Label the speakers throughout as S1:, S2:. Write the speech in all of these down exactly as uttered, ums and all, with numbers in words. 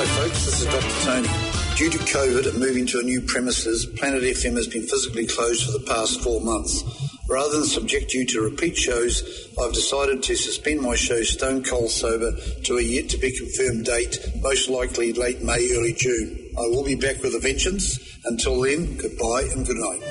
S1: Hi folks, this is Doctor Tony. Due to COVID and moving to a new premises, Planet F M has been physically closed for the past four months. Rather than subject you to repeat shows, I've decided to suspend my show Stone Cold Sober to a yet-to-be-confirmed date, most likely late May, early June. I will be back with a vengeance. Until then, goodbye and good night.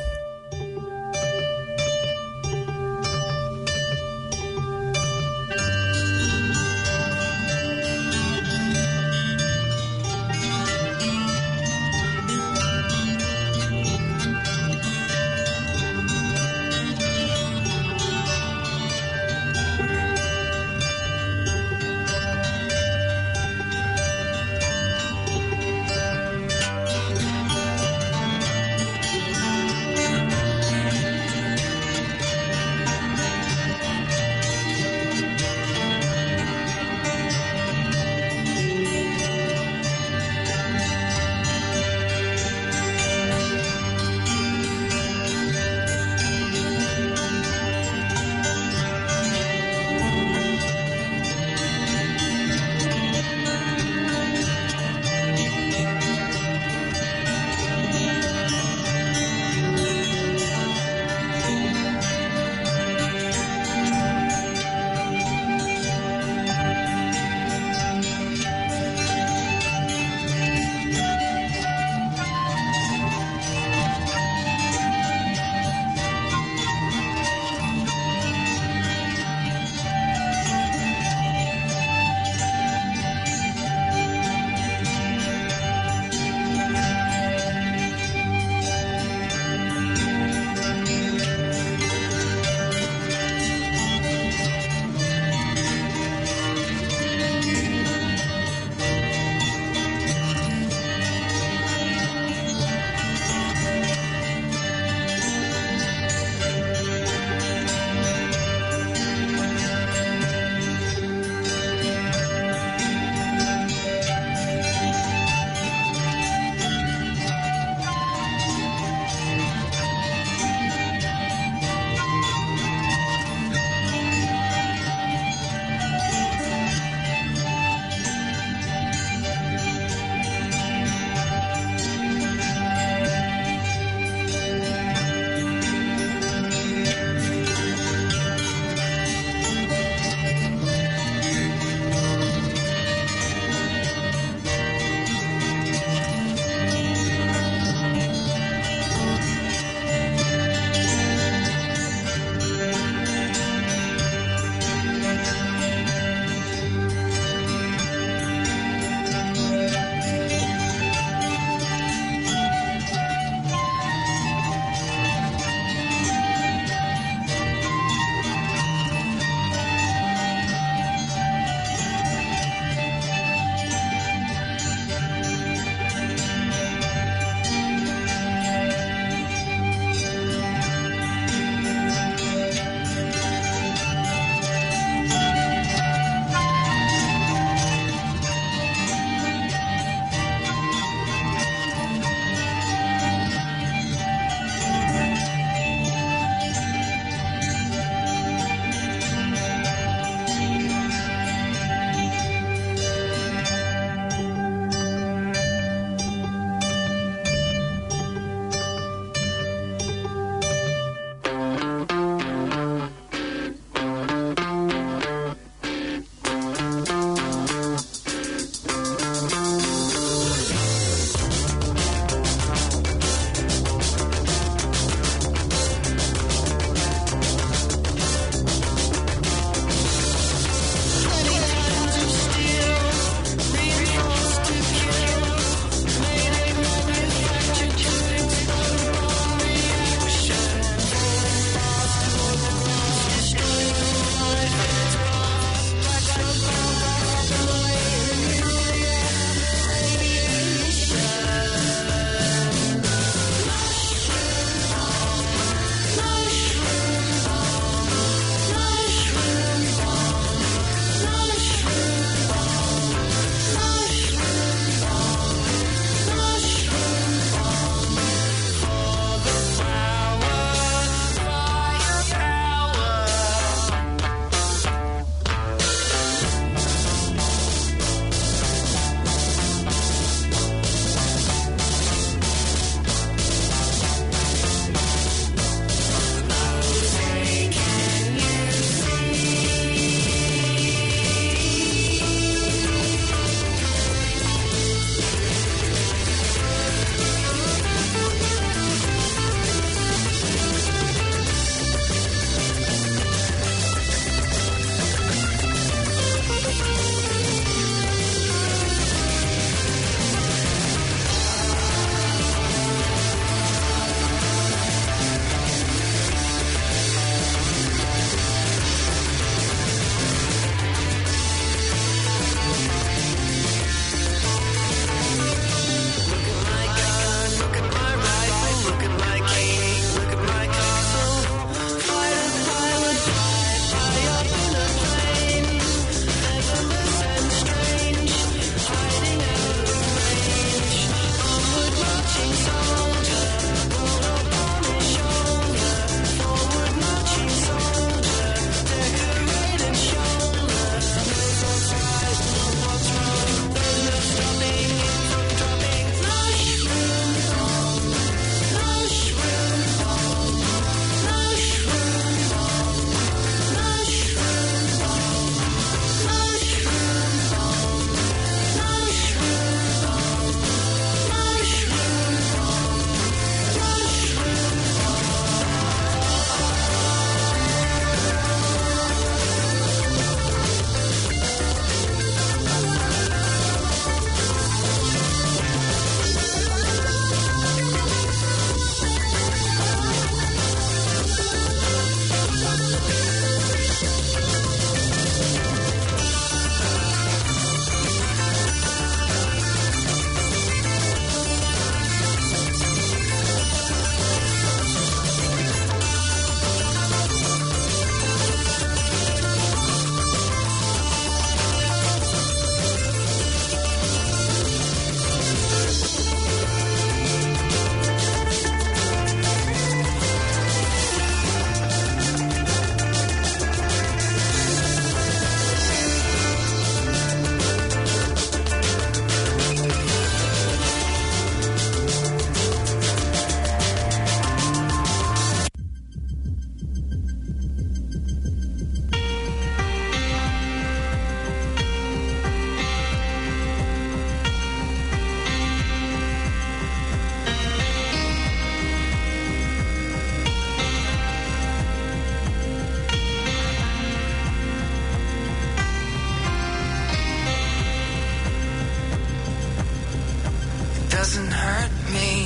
S2: doesn't hurt me.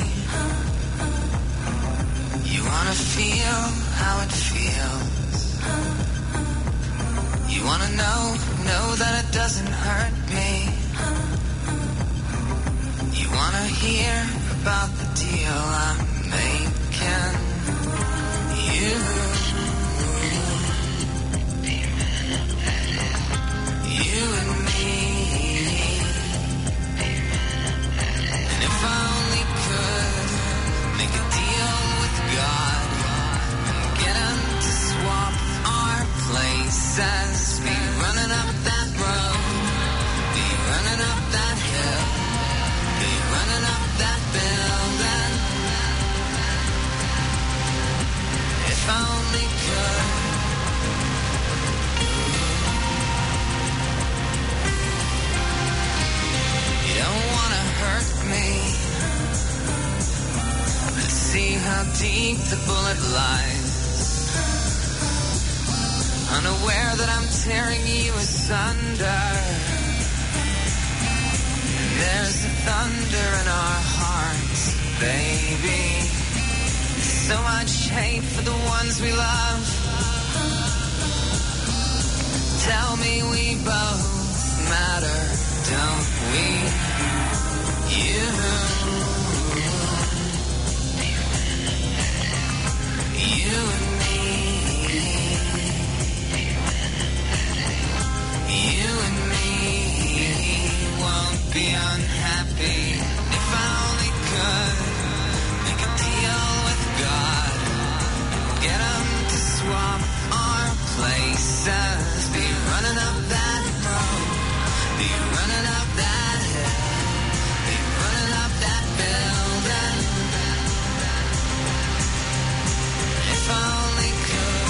S2: You wanna feel how it feels. You wanna know, know that it doesn't hurt me. You wanna hear about the deal I'm making. You, you and me. And if I only could make a deal with God and get him to swap our places, be running up that road, be running up that hill, be running up that building. If I only could. You don't wanna hurt me. Let's see how deep the bullet lies. Unaware that I'm tearing you asunder. And there's a thunder in our hearts, baby. So much hate for the ones we love. Tell me we both matter, don't we? You, you and me. You and me won't be unhappy if I only could make a deal with God, get him to swap our places, be running up that road, be running up that hill, be running up that building. If I only could.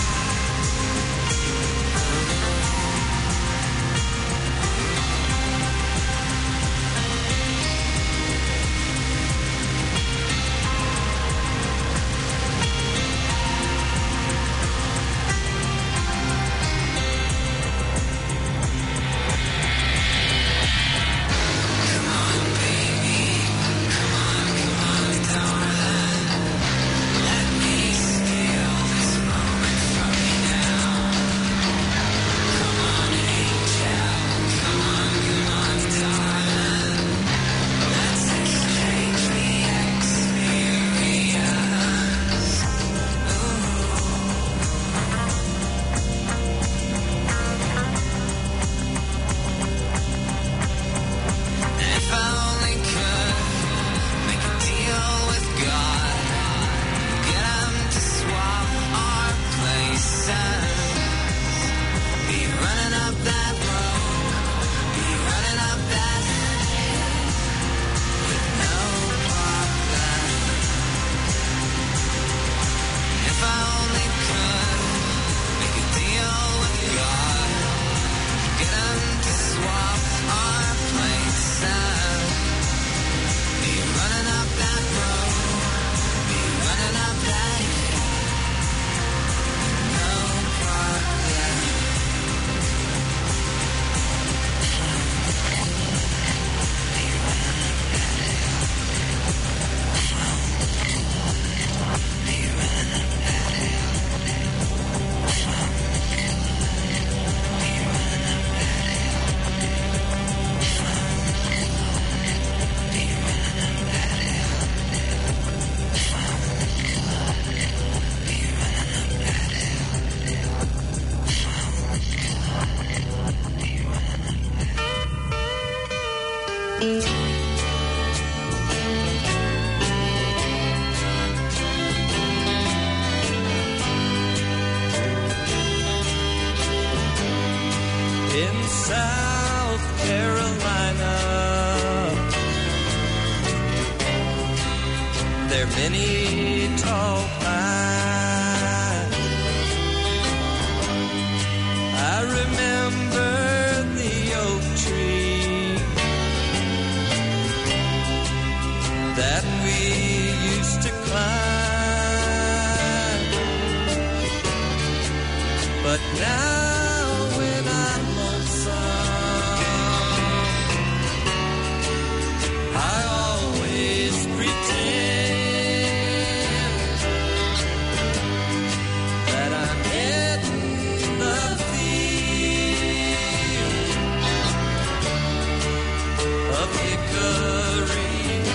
S3: In South Carolina, there are many tall pines. I remember the oak tree that we used to climb. But now when I'm lonesome, I always of hickory.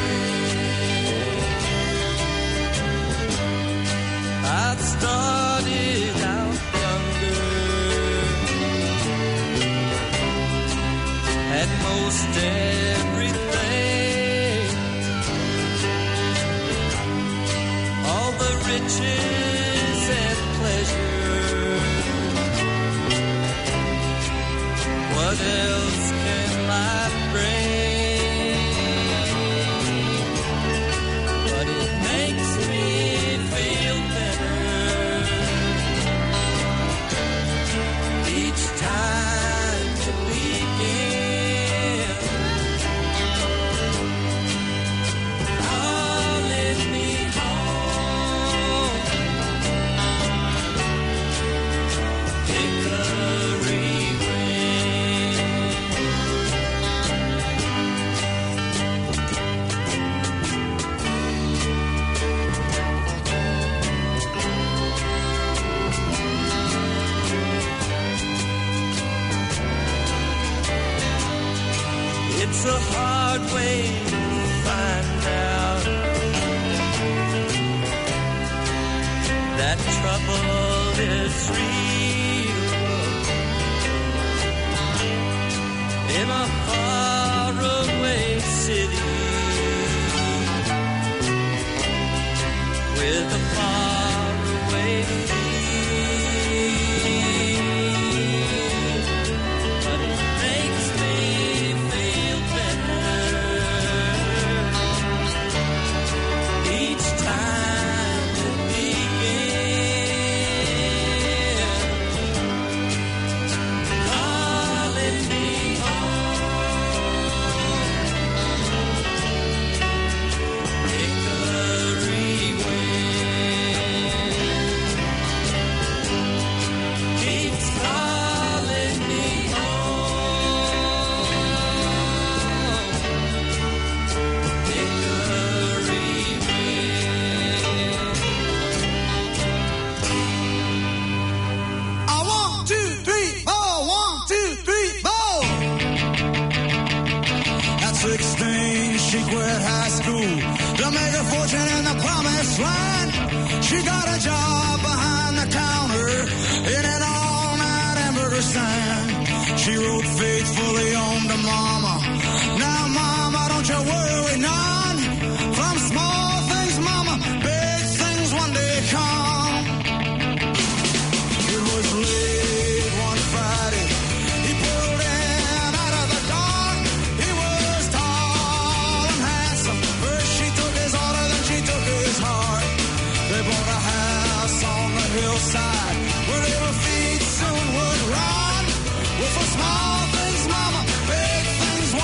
S3: I started out younger, had most everything, all the riches and pleasure. What else can life bring? But it makes me feel better each time to begin. Calling me home, hickory It's a hard way to find out that trouble is real in a faraway city with a faraway feel. But it makes me feel better each time it begins. Calling me home, hickory wind keeps calling me home, hickory wind.
S4: A one, two, three, four, one, two, three, four. At sixteen, she quit high school to make a fortune in the promised land. She got a job behind the counter in an all-night hamburger stand. She wrote faithfully home to Mama. Now, Mama, don't you worry none. From small things, Mama, big things one day come. It was late one Friday. He pulled in out of the dark. He was tall and handsome. First she took his order, then she took his heart. They bought a house on the hillside where little feet soon would run. With for small things, Mama, big things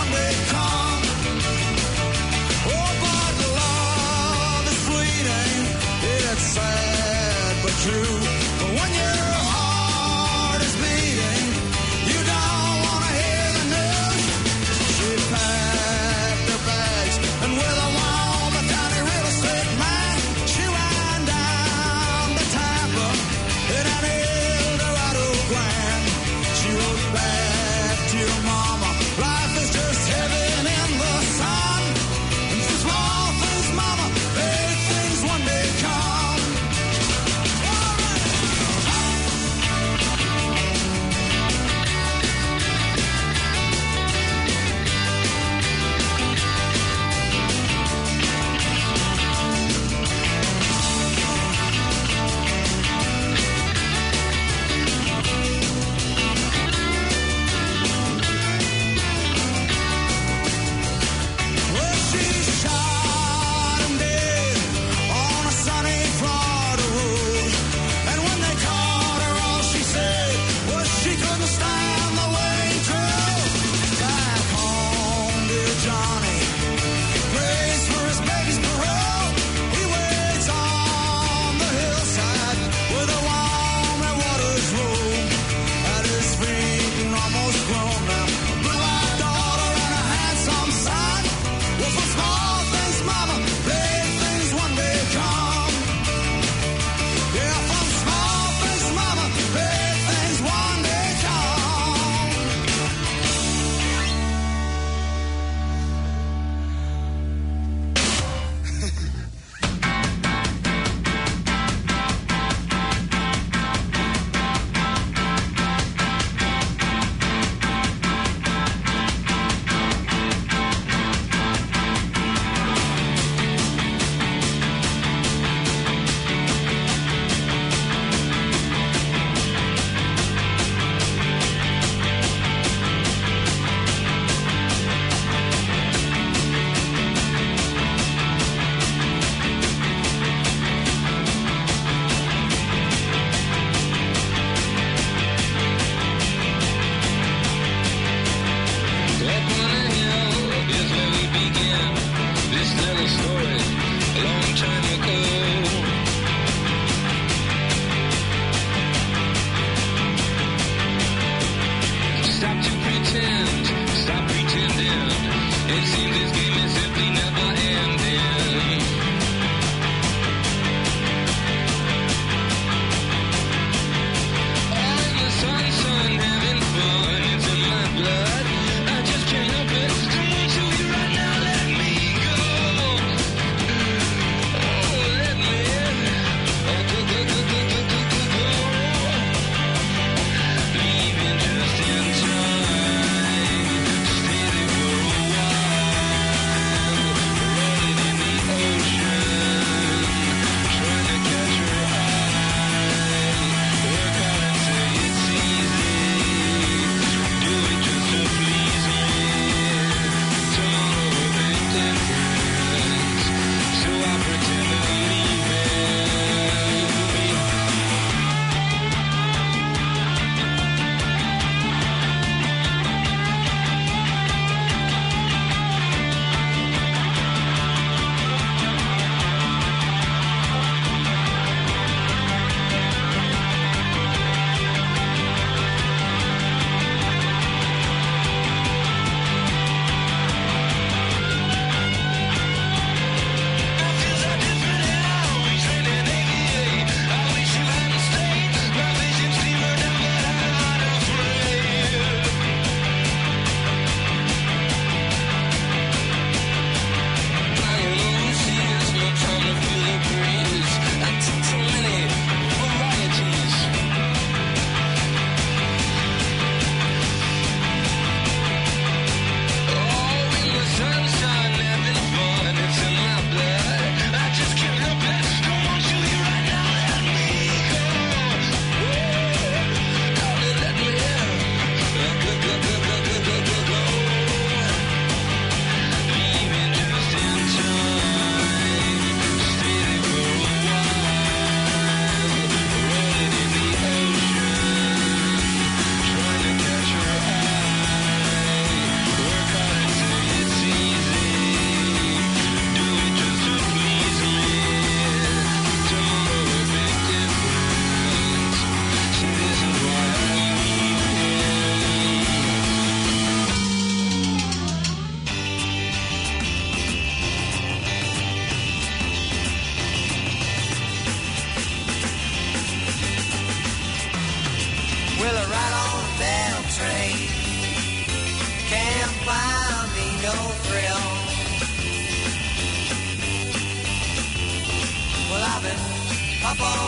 S3: up all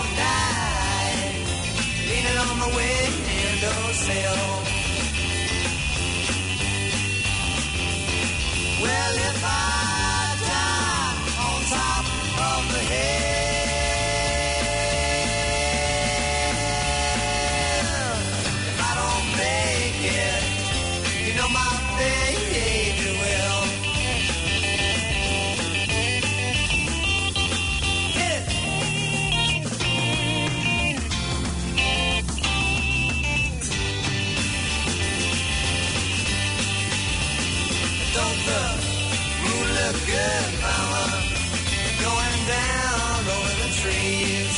S3: night, leaning on the windowsill. Well, if I die on top of the hill, if I don't make it, you know my baby will. Don't the moon look good, mama, going down over the trees?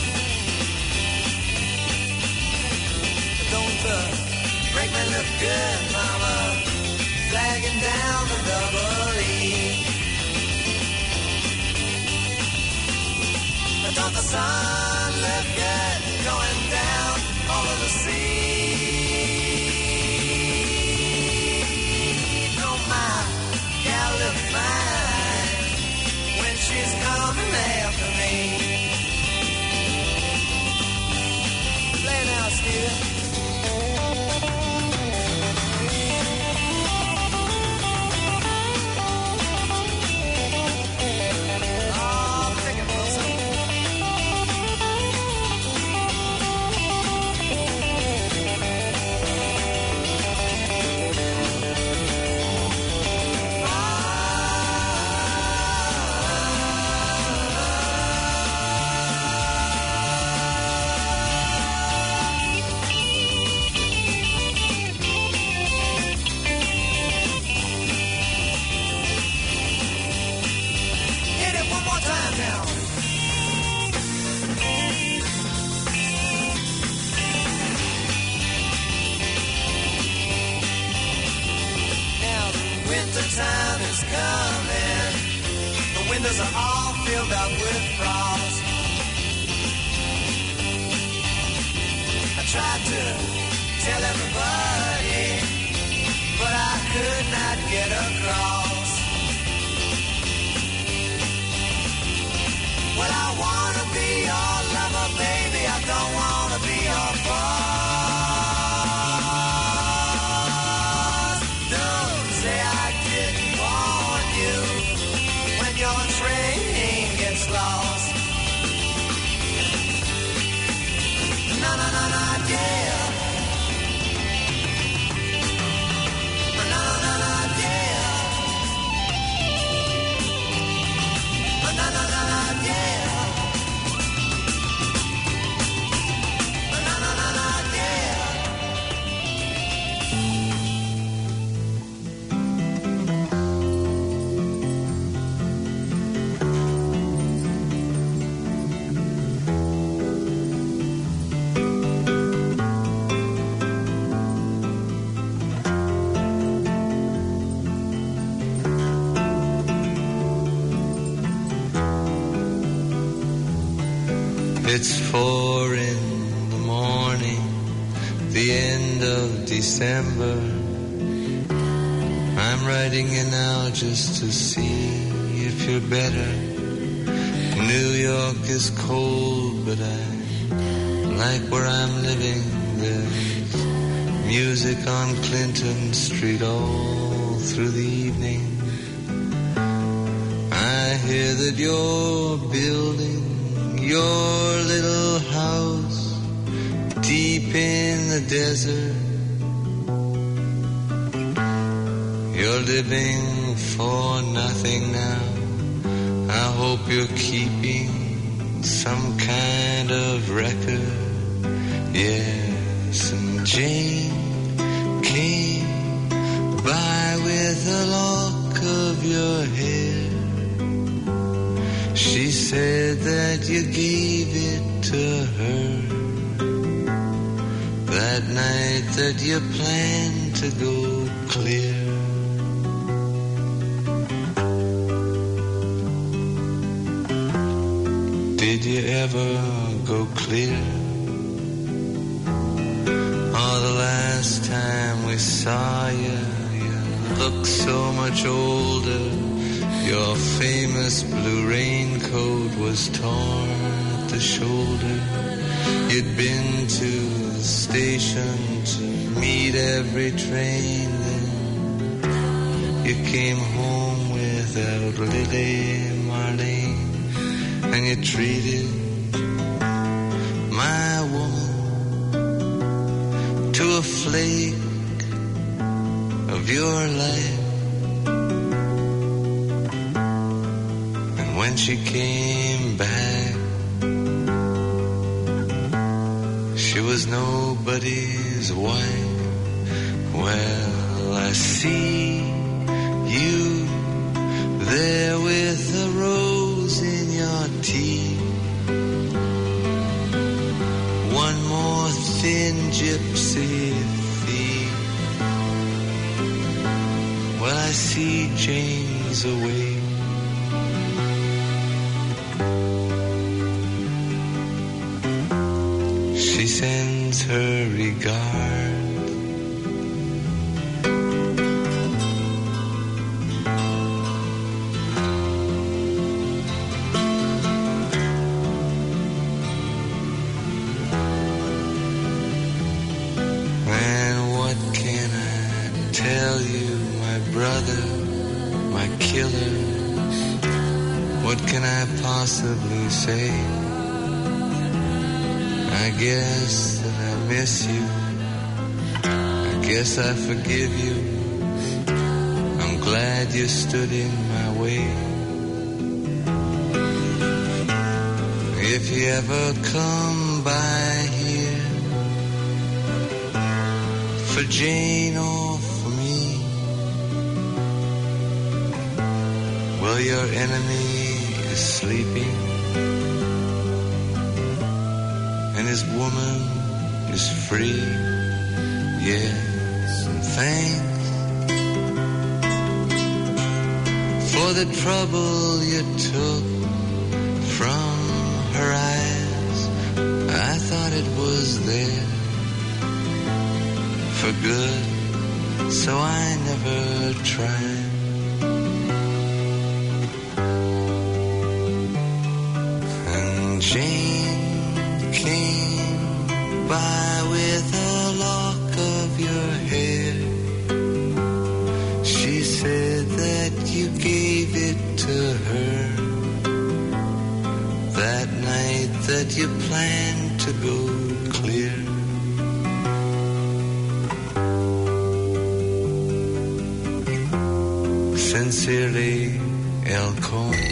S3: Don't the brakeman look good, mama, flagging down the double E? Don't the sun look good, going down over the sea? Look fine when she's coming after me. Play now, Steve. Oh, take it, Wilson. come in. The windows are all filled up with frost. I tried to tell everybody, but I could not get across. Well, I wanna be your lover, baby, I don't wanna be your boss. Don't say I didn't warn you when your train gets lost. No, no, no, no, yeah. No, no, no, no, yeah. No, no, no, no, yeah.
S5: It's four in the morning, the end of December. I'm writing you now just to see if you're better. New York is cold, but I like where I'm living. There's music on Clinton Street all through the evening. I hear that you're building your little house deep in the desert. You're living for nothing now. I hope you're keeping some kind of record. Yes, and Jane came by with a lock of your hair. She said that you gave it to her that night that you planned to go clear. Did you ever go clear? Oh, the last time we saw you, you looked so much older. Your famous blue raincoat was torn at the shoulder. You'd been to the station to meet every train. Then you came home without Lily Marlene, and you treated my woman to a flake of your life. When she came back, she was nobody's wife. Well, I see you there with a rose in your teeth. One more thin gypsy thief. Well, I see Jane's away. She sends her regards. And what can I tell you, my brother, my killer? What can I possibly say? I guess that I miss you. I guess I forgive you. I'm glad you stood in my way. If you ever come by here for Jane or for me, well, your enemy is sleeping. And his woman is free, yes, and thanks for the trouble you took from her eyes. I thought it was there for good, so I never tried. And Jane came by with a lock of your hair. She said that you gave it to her that night that you planned to go clear. Sincerely, El Con.